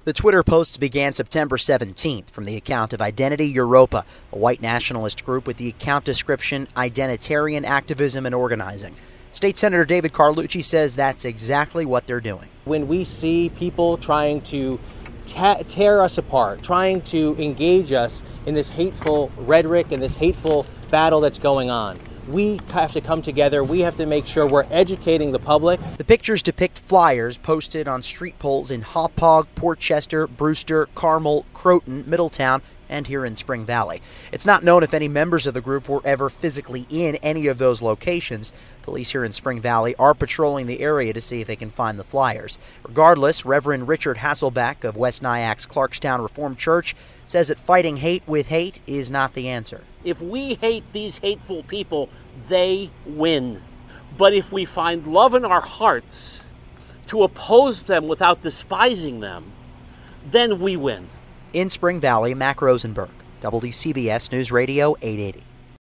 The Twitter posts began September 17th from the account of Identity Europa, a white nationalist group with the account description Identitarian Activism and Organizing. State Senator David Carlucci says that's exactly what they're doing. When we see people trying to tear us apart, trying to engage us in this hateful rhetoric and this hateful battle that's going on, we have to come together. We have to make sure we're educating the public. The pictures depict flyers posted on street poles in Hauppauge, Port Chester, Brewster, Carmel, Croton, Middletown, and here in Spring Valley. It's not known if any members of the group were ever physically in any of those locations. Police here in Spring Valley are patrolling the area to see if they can find the flyers. Regardless, Reverend Richard Hasselbeck of West Nyack's Clarkstown Reformed Church says that fighting hate with hate is not the answer. If we hate these hateful people, they win. But if we find love in our hearts to oppose them without despising them, then we win. In Spring Valley, Mac Rosenberg, WCBS News Radio 880.